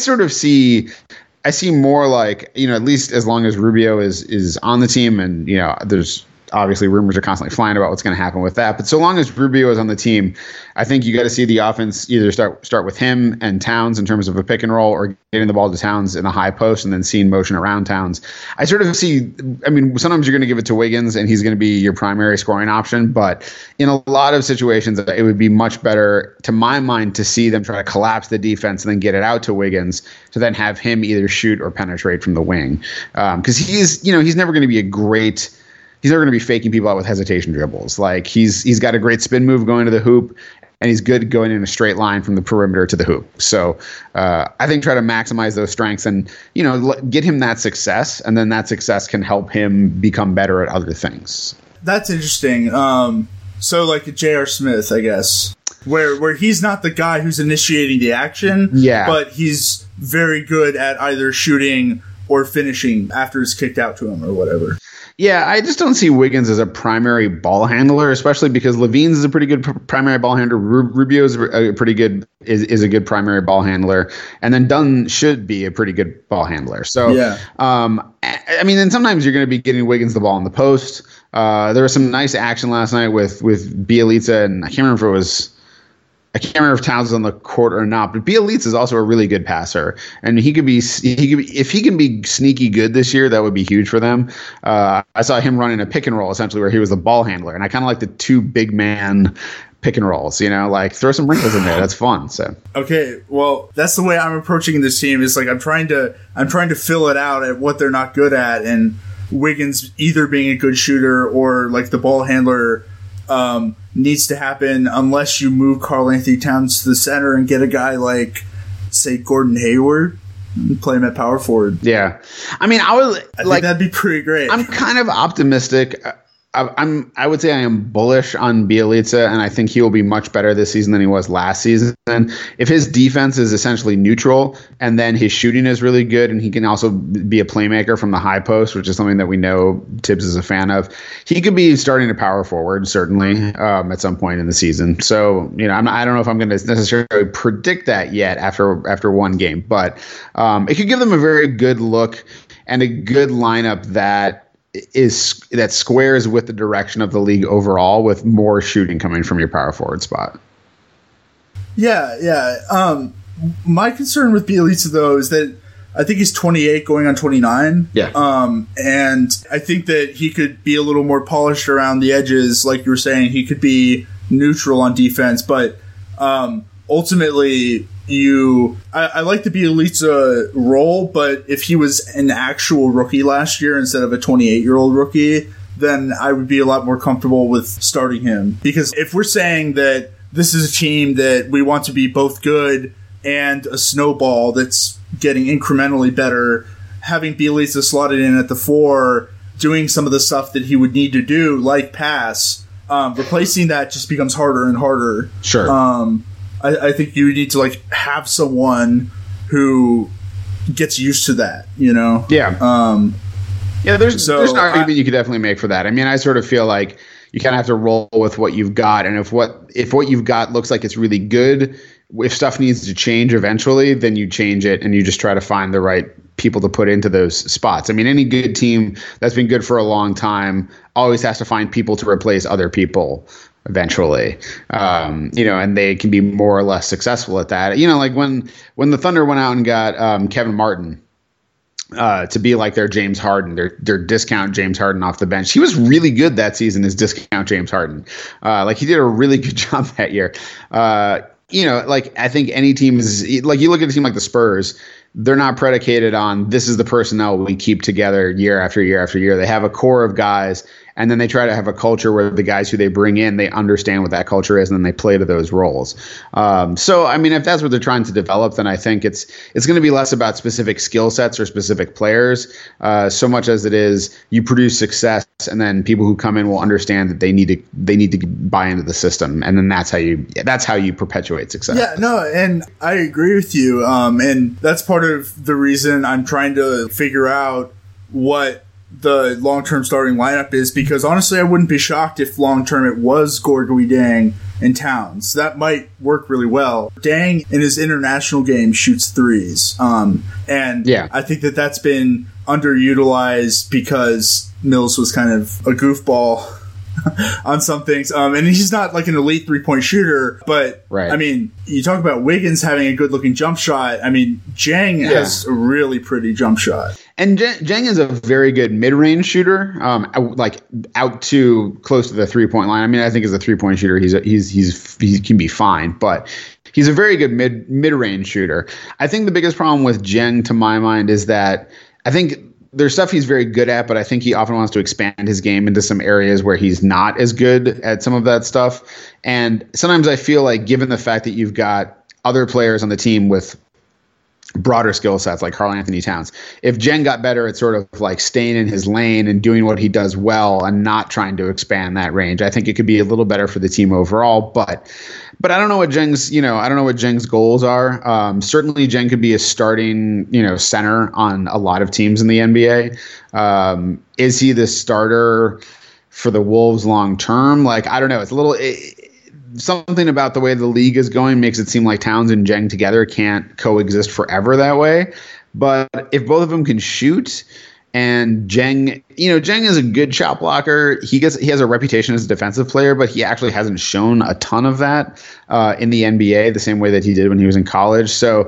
see more like, at least as long as Rubio is on the team, and there's obviously rumors are constantly flying about what's going to happen with that. But so long as Rubio is on the team, I think you got to see the offense either start with him and Towns in terms of a pick and roll, or getting the ball to Towns in the high post and then seeing motion around Towns. I sort of see, sometimes you're going to give it to Wiggins and he's going to be your primary scoring option. But in a lot of situations, it would be much better, to my mind, to see them try to collapse the defense and then get it out to Wiggins to then have him either shoot or penetrate from the wing. Because he's never going to be he's never going to be faking people out with hesitation dribbles. Like he's got a great spin move going to the hoop, and he's good going in a straight line from the perimeter to the hoop. So I think try to maximize those strengths and, get him that success, and then that success can help him become better at other things. That's interesting. So like a J.R. Smith, I guess, where he's not the guy who's initiating the action, but he's very good at either shooting or finishing after it's kicked out to him or whatever. Yeah, I just don't see Wiggins as a primary ball handler, especially because Levine's is a pretty good primary ball handler. Rubio is a pretty good is a good primary ball handler, and then Dunn should be a pretty good ball handler. So, then sometimes you're going to be getting Wiggins the ball in the post. There was some nice action last night with Bjelica, and I can't remember if Towns is on the court or not, but Bjelica is also a really good passer, and he could be if he can be sneaky good this year, that would be huge for them. I saw him running a pick and roll essentially where he was the ball handler, and I kind of like the two big man pick and rolls. Like throw some wrinkles in there. That's fun. So okay, well that's the way I'm approaching this team. Is like I'm trying to fill it out at what they're not good at, and Wiggins either being a good shooter or like the ball handler needs to happen unless you move Karl-Anthony Towns to the center and get a guy like, say, Gordon Hayward and play him at power forward. Yeah. I think that'd be pretty great. I'm kind of optimistic. I would say I am bullish on Bjelica, and I think he will be much better this season than he was last season. If his defense is essentially neutral, and then his shooting is really good, and he can also be a playmaker from the high post, which is something that we know Tibbs is a fan of, he could be starting to power forward, certainly, at some point in the season. So, I don't know if I'm going to necessarily predict that yet after one game, but it could give them a very good look and a good lineup that squares with the direction of the league overall, with more shooting coming from your power forward spot. Yeah. My concern with Bjelica, though, is that I think he's 28 going on 29. Yeah. And I think that he could be a little more polished around the edges. Like you were saying, he could be neutral on defense, but ultimately I like the Bjelica role, but if he was an actual rookie last year instead of a 28-year-old rookie, then I would be a lot more comfortable with starting him. Because if we're saying that this is a team that we want to be both good and a snowball that's getting incrementally better, having Bjelica slotted in at the 4, doing some of the stuff that he would need to do, like pass, replacing that just becomes harder and harder. Sure. I think you need to like have someone who gets used to that, you know? Yeah. There's an argument you could definitely make for that. I mean, I sort of feel like you kind of have to roll with what you've got, and if what you've got looks like it's really good, if stuff needs to change eventually, then you change it and you just try to find the right people to put into those spots. I mean, any good team that's been good for a long time always has to find people to replace other people eventually, and they can be more or less successful at that. You know, like when the Thunder went out and got Kevin Martin to be like their James Harden, their discount James Harden off the bench. He was really good that season as discount James Harden. Like he did a really good job that year. Like I think any team is like, you look at a team like the Spurs, they're not predicated on this is the personnel we keep together year after year after year. They have a core of guys, and then they try to have a culture where the guys who they bring in, they understand what that culture is, and then they play to those roles. So, I mean, if that's what they're trying to develop, then I think it's going to be less about specific skill sets or specific players, so much as it is you produce success, and then people who come in will understand that they need to buy into the system, and then that's how you perpetuate success. Yeah, no, and I agree with you, and that's part of the reason I'm trying to figure out what the long-term starting lineup is, because honestly I wouldn't be shocked if long-term it was Gorgui, Deng, and Towns. That might work really well. Deng in his international game shoots threes, and I think that's been underutilized because Mills was kind of a goofball on some things, and he's not like an elite three-point shooter, but right. I mean, you talk about Wiggins having a good-looking jump shot. I mean, Jang has a really pretty jump shot. And Jang is a very good mid-range shooter, like out to close to the three-point line. I mean, I think as a three-point shooter, he can be fine, but he's a very good mid-range shooter. I think the biggest problem with Jang, to my mind, is that I think there's stuff he's very good at, but I think he often wants to expand his game into some areas where he's not as good at some of that stuff. And sometimes I feel like, given the fact that you've got other players on the team with broader skill sets like Karl-Anthony Towns, if Jen got better at sort of like staying in his lane and doing what he does well and not trying to expand that range, I think it could be a little better for the team overall. But I don't know what Jeng's goals are. Certainly Jeng could be a starting, center on a lot of teams in the NBA. Is he the starter for the Wolves long term? Like, I don't know. It's a little something about the way the league is going makes it seem like Towns and Jeng together can't coexist forever that way. But if both of them can shoot, and Jeng is a good shot blocker. He has a reputation as a defensive player, but he actually hasn't shown a ton of that in the NBA the same way that he did when he was in college. So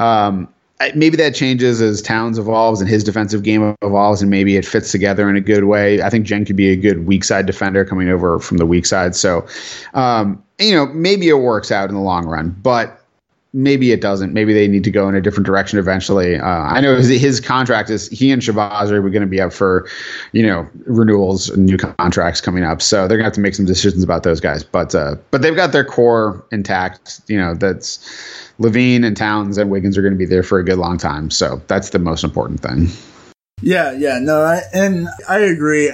maybe that changes as Towns evolves and his defensive game evolves, and maybe it fits together in a good way. I think Jeng could be a good weak side defender coming over from the weak side. So, maybe it works out in the long run, but maybe it doesn't. Maybe they need to go in a different direction eventually. I know his contract is, he and Shabazz are going to be up for, renewals and new contracts coming up. So they're going to have to make some decisions about those guys. But they've got their core intact. That's Levine and Towns and Wiggins are going to be there for a good long time. So that's the most important thing. Yeah. No, I agree.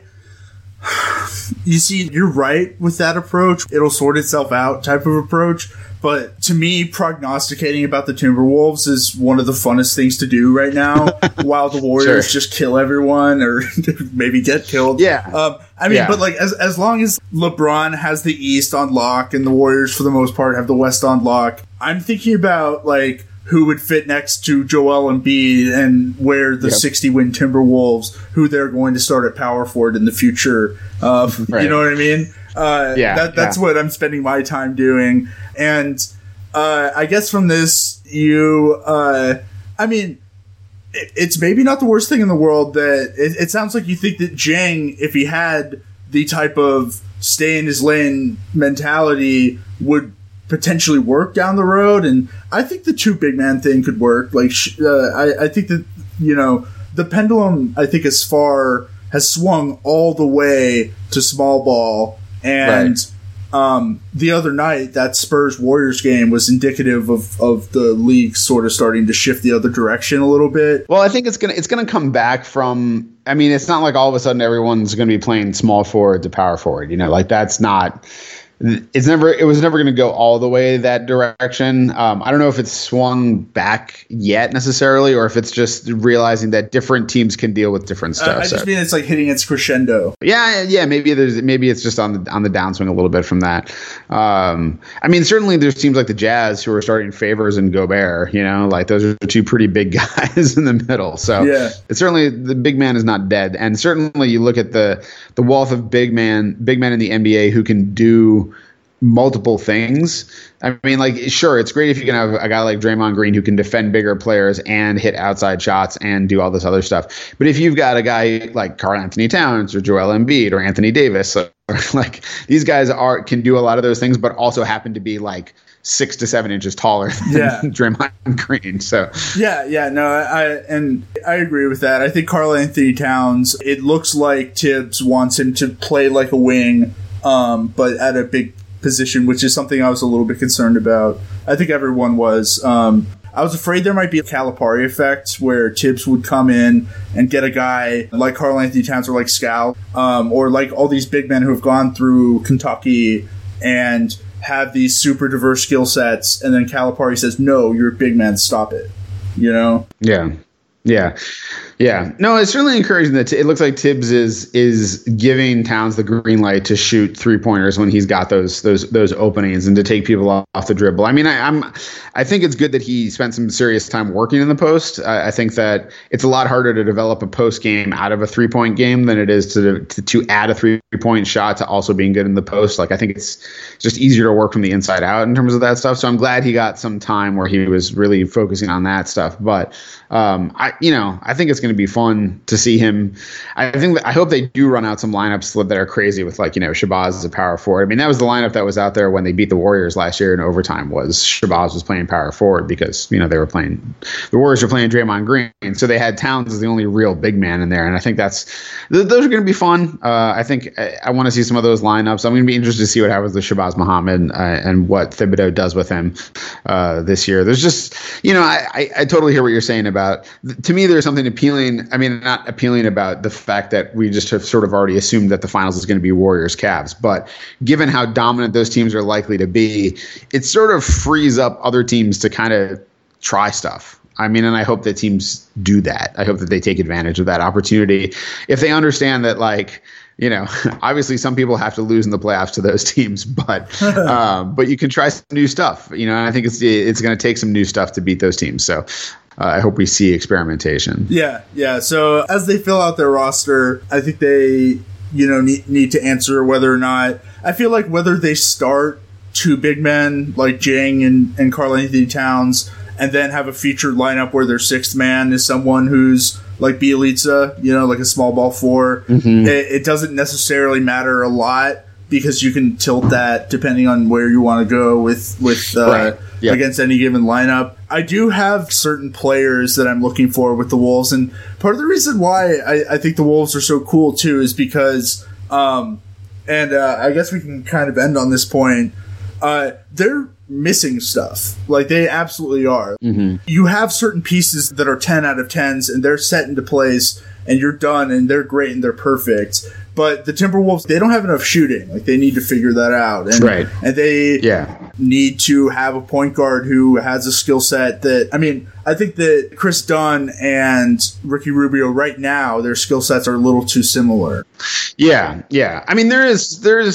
You see, you're right with that approach. It'll sort itself out type of approach. But to me, prognosticating about the Timberwolves is one of the funnest things to do right now, while the Warriors just kill everyone or maybe get killed. Yeah. But like as long as LeBron has the East on lock and the Warriors, for the most part, have the West on lock, I'm thinking about like who would fit next to Joel Embiid and where the 60-win Timberwolves, who they're going to start at power forward in the future. Right. You know what I mean? That's what I'm spending my time doing. And I guess from this, it's maybe not the worst thing in the world that it sounds like you think that Jeng, if he had the type of stay in his lane mentality, would potentially work down the road. And I think the two big man thing could work. Like, I think that, the pendulum, I think, has swung all the way to small ball. And the other night, that Spurs-Warriors game was indicative of the league sort of starting to shift the other direction a little bit. Well, I think it's gonna come back from. I mean, it's not like all of a sudden everyone's going to be playing small forward to power forward. You know, like that's not. It was never going to go all the way that direction. I don't know if it's swung back yet necessarily, or if it's just realizing that different teams can deal with different stuff. I just mean it's like hitting its crescendo. Yeah. Maybe it's just on the downswing a little bit from that. I mean, certainly there's teams like the Jazz who are starting Favors and Gobert. You know, like those are two pretty big guys in the middle. So yeah, it's certainly the big man is not dead, and certainly you look at the wealth of big men in the NBA who can do multiple things. I mean, like, sure, it's great if you can have a guy like Draymond Green who can defend bigger players and hit outside shots and do all this other stuff. But if you've got a guy like Karl Anthony Towns or Joel Embiid or Anthony Davis, like these guys can do a lot of those things, but also happen to be like 6 to 7 inches taller than Draymond Green. So I agree with that. I think Karl Anthony Towns, it looks like Tibbs wants him to play like a wing, but at a big position, which is something I was a little bit concerned about. I think everyone was. I was afraid there might be a Calipari effect where Tibbs would come in and get a guy like Karl Anthony Towns or like Scal, or like all these big men who have gone through Kentucky and have these super diverse skill sets, and then Calipari says, "No, you're a big man, stop it." You know? Yeah. No, it's certainly encouraging that it looks like Tibbs is giving Towns the green light to shoot 3-pointers when he's got those openings and to take people off the dribble. I mean, I think it's good that he spent some serious time working in the post. I think that it's a lot harder to develop a post game out of a 3-point game than it is to add a 3-point shot to also being good in the post. Like, I think it's just easier to work from the inside out in terms of that stuff. So I'm glad he got some time where he was really focusing on that stuff. But I think it's going to be fun to see him. I hope they do run out some lineups that are crazy with, like, Shabazz as a power forward. I mean, that was the lineup that was out there when they beat the Warriors last year in overtime. Was Shabazz was playing power forward because the Warriors were playing Draymond Green, so they had Towns as the only real big man in there. And I think those are going to be fun. I think I want to see some of those lineups. I'm going to be interested to see what happens with Shabazz Muhammad and what Thibodeau does with him this year. There's just I totally hear what you're saying about. To me, there's something appealing. I mean, not appealing about the fact that we just have sort of already assumed that the finals is going to be Warriors-Cavs. But given how dominant those teams are likely to be, it sort of frees up other teams to kind of try stuff. I mean, and I hope that teams do that. I hope that they take advantage of that opportunity. If they understand that, like, obviously some people have to lose in the playoffs to those teams, but you can try some new stuff. And I think it's going to take some new stuff to beat those teams. So I hope we see experimentation. Yeah. So as they fill out their roster, I think they, need to answer whether or not. I feel like whether they start 2 big men like Jang and Karl Anthony Towns, and then have a featured lineup where their 6th man is someone who's like Bjelica, like a small ball 4. Mm-hmm. It doesn't necessarily matter a lot because you can tilt that depending on where you want to go with right. Yep. Against any given lineup. I do have certain players that I'm looking for with the Wolves, and part of the reason why I think the Wolves are so cool too is because, I guess we can kind of end on this point. They're missing stuff. Like, they absolutely are. Mm-hmm. You have certain pieces that are 10 out of 10s, and they're set into place, and you're done, and they're great, and they're perfect. But the Timberwolves, they don't have enough shooting. Like, they need to figure that out. And, right. And they need to have a point guard who has a skill set that, I think that Chris Dunn and Ricky Rubio right now, their skill sets are a little too similar. Yeah. I mean, there is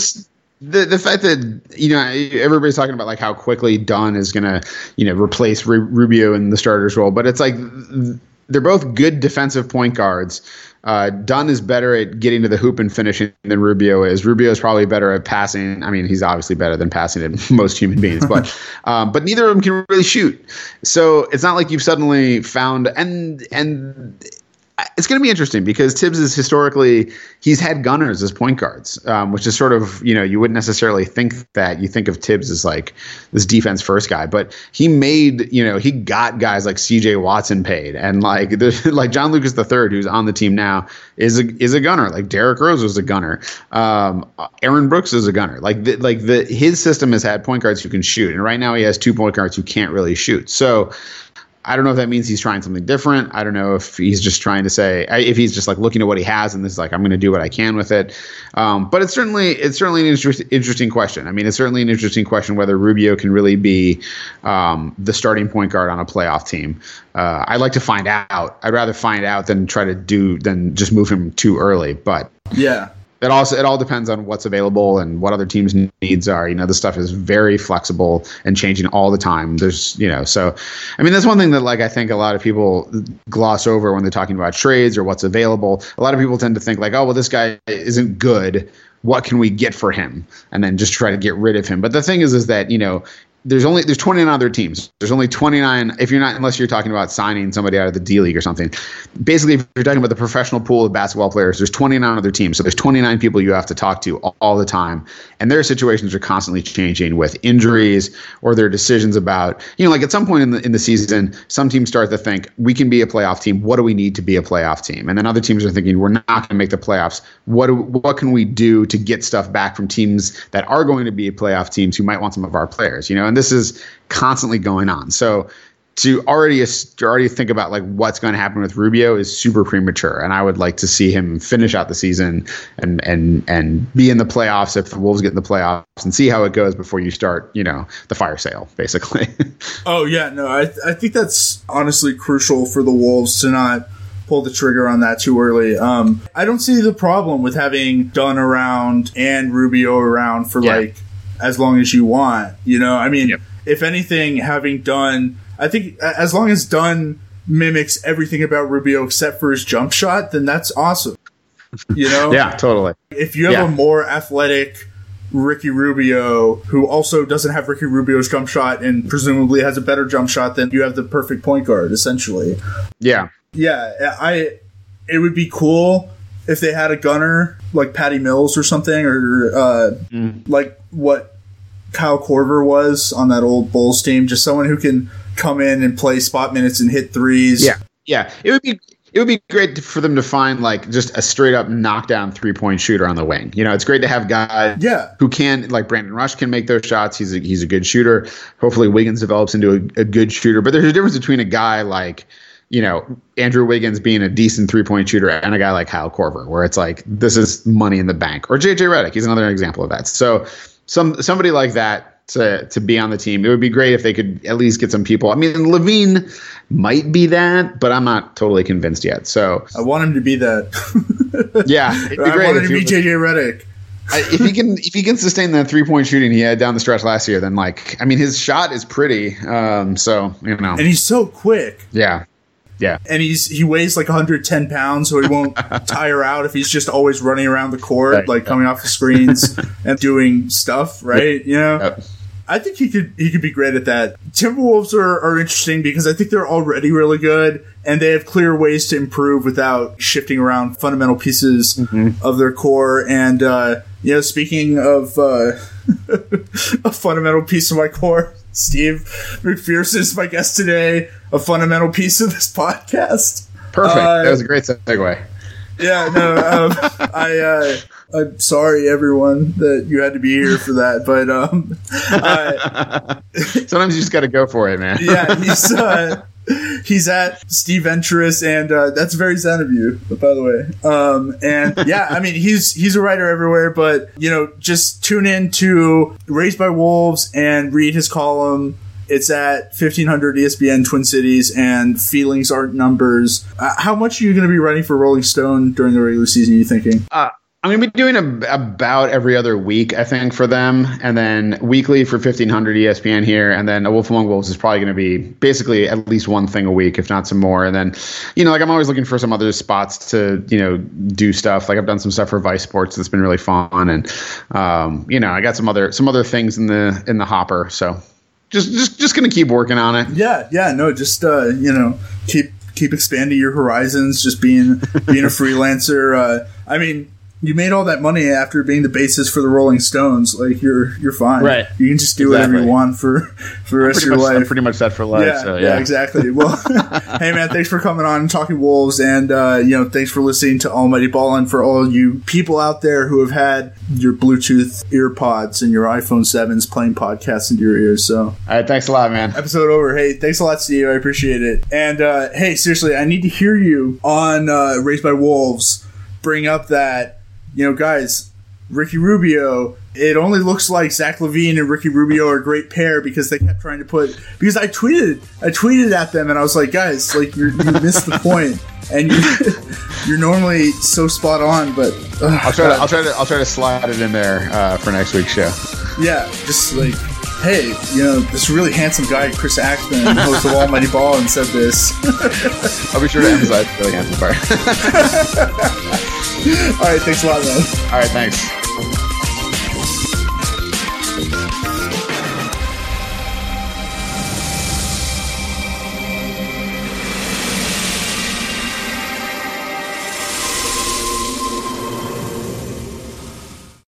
the fact that, everybody's talking about like how quickly Dunn is going to, replace Rubio in the starter's role, but it's like they're both good defensive point guards. Dunn is better at getting to the hoop and finishing than Rubio is. Rubio is probably better at passing. I mean, he's obviously better than passing than most human beings, but neither of them can really shoot. So it's not like you've suddenly found, and It's going to be interesting because Tibbs is historically, he's had gunners as point guards, which is sort of, you wouldn't necessarily think that. You think of Tibbs as like this defense first guy, but he made, he got guys like CJ Watson paid, and like John Lucas III, who's on the team now, is a gunner. Like Derrick Rose was a gunner. Aaron Brooks is a gunner. His system has had point guards who can shoot, and right now he has 2 point guards who can't really shoot. So I don't know if that means he's trying something different. I don't know if he's just trying to say, if he's just like looking at what he has and this is like, I'm going to do what I can with it. But it's certainly an interesting question. I mean, it's certainly an interesting question whether Rubio can really be the starting point guard on a playoff team. I'd like to find out. I'd rather find out than than just move him too early. But yeah. It all depends on what's available and what other teams' needs are. This stuff is very flexible and changing all the time. There's, so I mean, that's one thing that I think a lot of people gloss over when they're talking about trades or what's available. A lot of people tend to think like, oh, well, this guy isn't good. What can we get for him? And then just try to get rid of him. But the thing is that, there's 29 other teams. There's only 29 unless you're talking about signing somebody out of the D League or something. Basically, if you're talking about the professional pool of basketball players, there's 29 other teams. So there's 29 people you have to talk to all the time. And their situations are constantly changing with injuries or their decisions about, at some point in the season, some teams start to think we can be a playoff team. What do we need to be a playoff team? And then other teams are thinking we're not going to make the playoffs. What can we do to get stuff back from teams that are going to be playoff teams who might want some of our players, and this is constantly going on. So to already think about what's going to happen with Rubio is super premature. And I would like to see him finish out the season and be in the playoffs if the Wolves get in the playoffs and see how it goes before you start, the fire sale, basically. Oh, yeah. No, I think that's honestly crucial for the Wolves to not pull the trigger on that too early. I don't see the problem with having Dunn around and Rubio around for as long as you want, I mean, if anything, having Dunn, I think as long as Dunn mimics everything about Rubio except for his jump shot, then that's awesome. Yeah, totally. If you have a more athletic Ricky Rubio who also doesn't have Ricky Rubio's jump shot and presumably has a better jump shot, then you have the perfect point guard, essentially. Yeah. Yeah, it would be cool if they had a gunner like Patty Mills or something, or like what Kyle Korver was on that old Bulls team, just someone who can come in and play spot minutes and hit threes. Yeah. It would be great for them to find just a straight up knockdown 3-point shooter on the wing. It's great to have guys who can, like Brandon Rush can make those shots. He's a good shooter. Hopefully Wiggins develops into a good shooter. But there's a difference between a guy like Andrew Wiggins being a decent 3-point shooter and a guy like Kyle Korver, where it's this is money in the bank. Or JJ Redick, he's another example of that. So somebody like that to be on the team, it would be great if they could at least get some people. I mean, Levine might be that, but I'm not totally convinced yet. So I want him to be that. Yeah, it'd be great. I want him to be JJ Redick. If he can sustain that 3-point shooting he had down the stretch last year, then his shot is pretty. And he's so quick. Yeah. Yeah. And he weighs 110 pounds, so he won't tire out if he's just always running around the court, coming off the screens and doing stuff, right? Yep. I think he could be great at that. Timberwolves are interesting because I think they're already really good and they have clear ways to improve without shifting around fundamental pieces of their core. And speaking of a fundamental piece of my core, Steve McPherson is my guest today, a fundamental piece of this podcast. Perfect. That was a great segue. Yeah, no, I'm sorry, everyone, that you had to be here for that, but sometimes you just got to go for it, man. Yeah, he's at Steve Venturous, and that's very zen of you, by the way. And yeah, I mean, he's a writer everywhere, but just tune in to Raised by Wolves and read his column. It's at 1500 ESPN Twin Cities, and feelings aren't numbers. How much are you going to be writing for Rolling Stone during the regular season, are you thinking? I'm going to be doing about every other week, I think, for them, and then weekly for 1500 ESPN here, and then A Wolf Among Wolves is probably going to be basically at least one thing a week, if not some more. And then, I'm always looking for some other spots to, do stuff. I've done some stuff for Vice Sports that's been really fun, and I got some other things in the hopper. So just going to keep working on it. Yeah, no, just keep expanding your horizons, just being a freelancer. I mean, you made all that money after being the bassist for the Rolling Stones. Like, you're fine. Right. You can just do whatever you want for the rest of your life. I'm pretty much set for life. Yeah, exactly. Well, hey man, thanks for coming on and talking Wolves, and thanks for listening to Almighty Ballin'. For all you people out there who have had your Bluetooth ear pods and your iPhone 7s playing podcasts into your ears. So, all right, thanks a lot, man. Episode over. Hey, thanks a lot, Steve. I appreciate it. And hey, seriously, I need to hear you on Raised by Wolves bring up that. Guys, Ricky Rubio, it only looks like Zach LaVine and Ricky Rubio are a great pair because they kept trying to because I tweeted at them and I was like, guys, like you missed the point, and you're normally so spot on, but I'll try to slide it in there for next week's show. Yeah, just like, hey, this really handsome guy, Chris Axman, host of Almighty Ballin', said this. I'll be sure to emphasize the really handsome part. All right, thanks a lot, man. All right, thanks.